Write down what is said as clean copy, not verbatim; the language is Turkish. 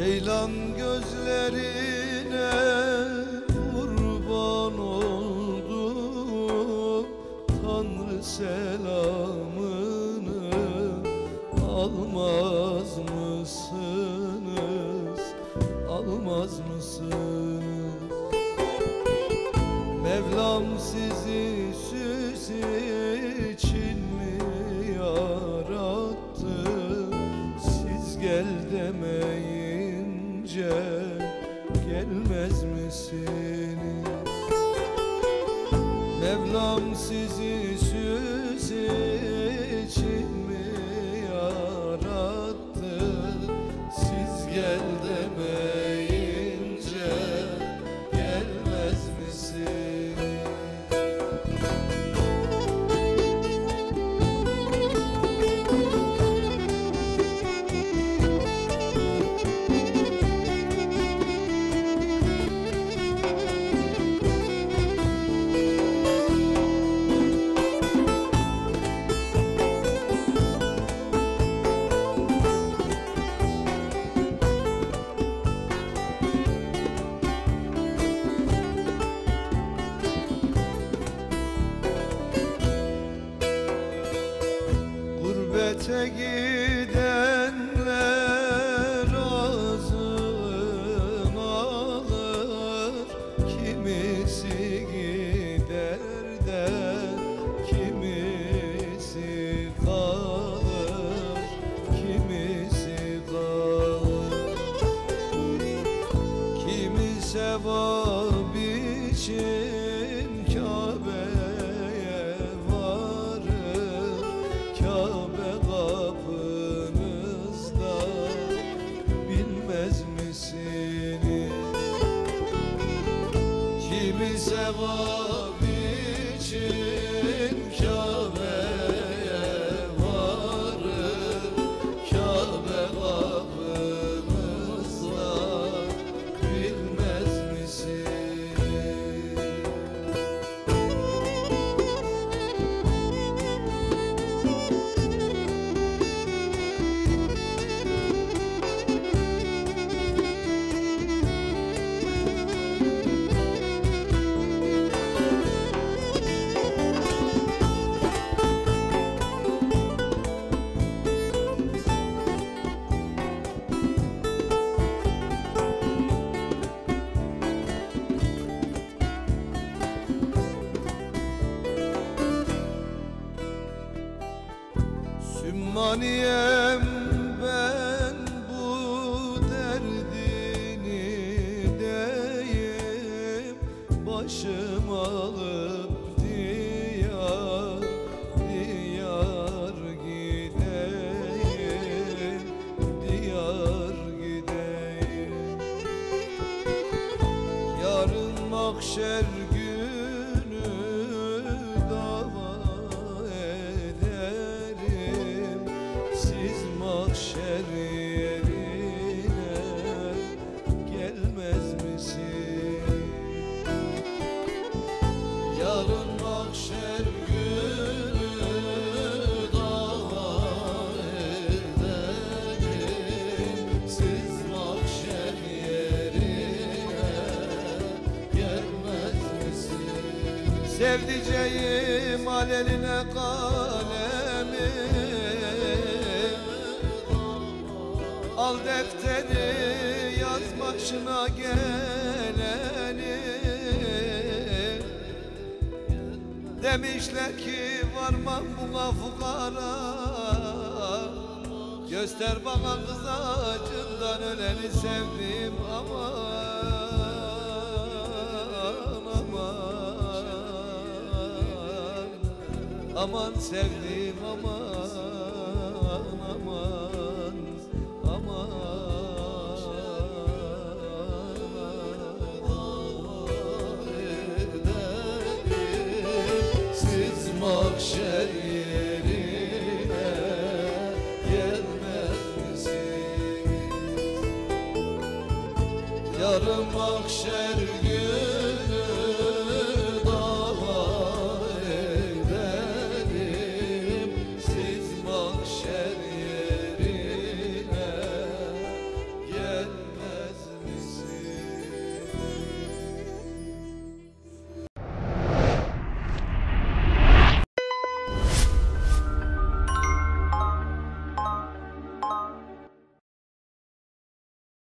Ceylan gözlerine kurban oldum, Tanrı selamını almaz mısınız, almaz mısınız? Mevlam sizi süs için mi yarattı? Siz gel demeyince gelmez misiniz? Mevlam sizi süs için mi yarattı? Siz gel demeyince gelmez misiniz? Gurbete gidenler azın alır, kimisi gider de kimisi kalır, kimisi kalır. Kimi sevap için Kabe'ye varır, Kabe kapınızda, bilmez misiniz? Kimi sevap için Kabe'ye varır, Kabe kapınızda, bilmez misiniz? Sümmaniyem ben bu derdini deyim, başım alıp diyar diyar gideyim, diyar gideyim. Yarın mahşer günü dava ederim, siz mahşer yerine gelmez misiniz? Yarın mahşer günü dava ederim, siz mahşer yerine gelmez misiniz? Sevdiceğim al eline kalemi, al defteri yaz başına geleni. Demişler ki varmam buna fukara, göster bana kız acından öleni sevdim aman aman. Aman sevdim aman aman aman. Siz mahşer yerine gelmez misiniz? Yarın mahşer